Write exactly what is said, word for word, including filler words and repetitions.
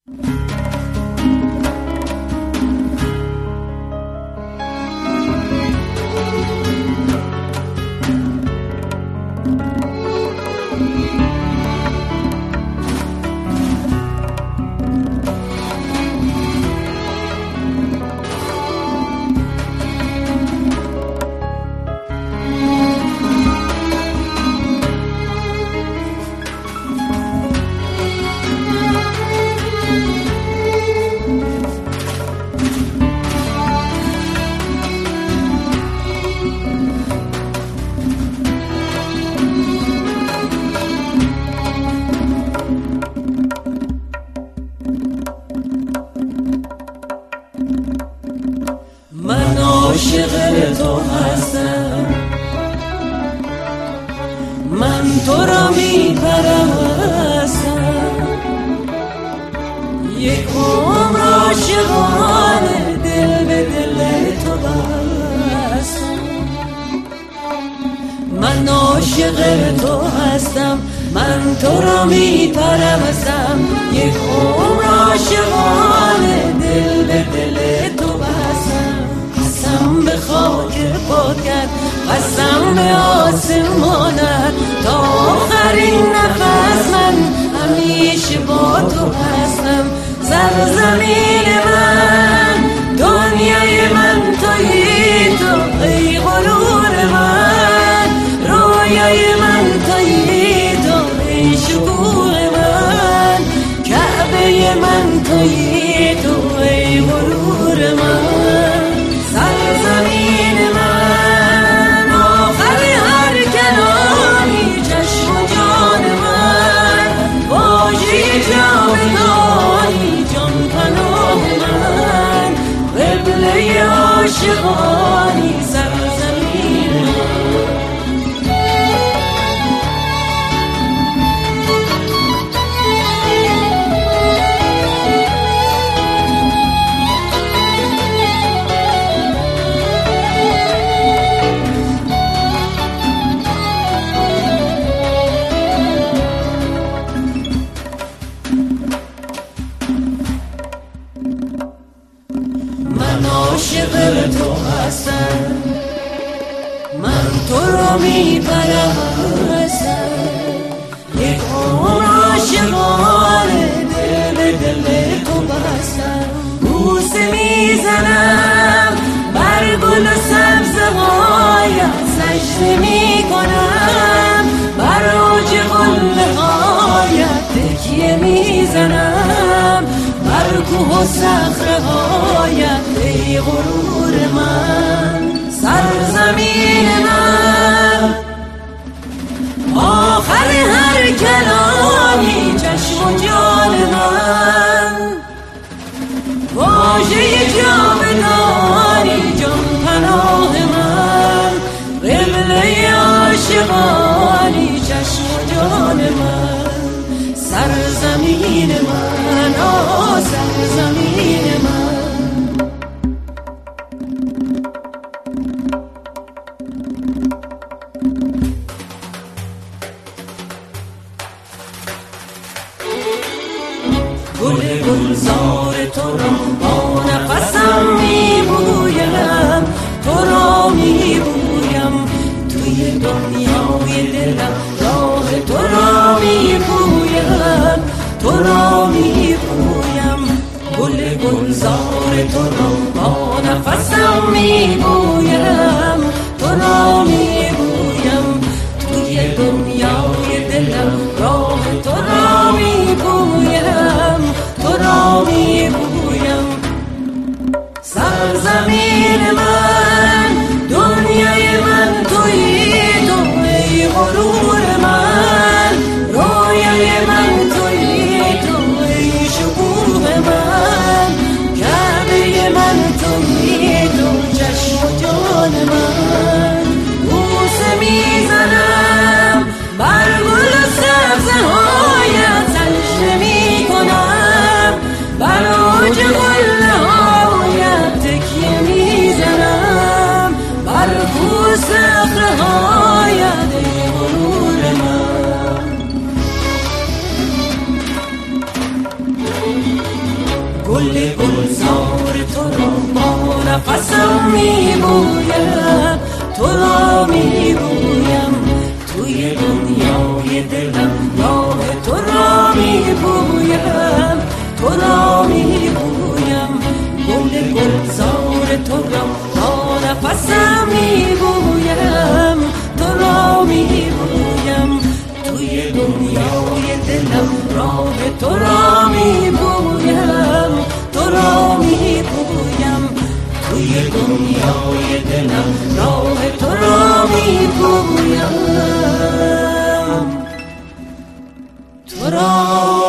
من عاشق تو هستم، من تو را می پرستم، یک عمر عاشقانه دل به دل تو بستم. من عاشق تو هستم، من تو را می پرستم، یک عمر عاشقانه دل به دل تو بستم. قسم به خاک پاکت، قسم به آسمانت، تا آخرین نفس من همیشه با تو هستم. سرزمین من، دنیای من تویی تو، ای غرور من، رویای من تویی تو، ای شکوه من، کعبه من تویی تو، ای غرور من. سرزمین من، آخر هر کلامی، چشم و جان من، واژه جاودانی، جان پناه من، قبله عاشقانی، سرزمین من. من عاشق تو هستم، من تو را می پرستم، یک عمر عاشقانه دل به دل تو بستم. بوسه می زنم بر گل سبزه هایت، سجده می کنم بر اوج قله هایت، تکیه می زنم بر کوه و صخره هایت، ای غرور من. سرزمین من، آخر هر کلامی، چشم و جان من، واژه جاودانی، جان پناه من، قبله عاشقانی، چشم و جان من. سرزمین من، آه سرزمین من. گل گلزار تو را با نفسم می بویم، تو را می بویم، توی دنیای دلم راه تو را می بویم، تو را می بویم. گل گلزار تو را با نفسم می بویم، تو را می بویم، توی دنیای دلم راه تو را می بویم، تو را می بویم. سرزمین من، دنیای من تویی تو، ای غرور من، رویای من تویی تو، ای شکوه من، کعبه من تویی تو، چشم و جان من. بوسه می زنم بر گل سبزه هایت، سجده می کنم بر اوج قله هایت، تکیه می زنم بر کوه صخره هایت، ای غرور من. گل گلزار تو را با نفسم میبویم، تو را میبویم توی دنیای دلم، راه تو را میبویم، تو را میبویم گل گلزار تو را با نفسم میبویم، تو را میبویم توی دنیای دلم، راه تو را میبویم، تو را میبویم توی دنیای دلم، راه تو را میبویم، تو را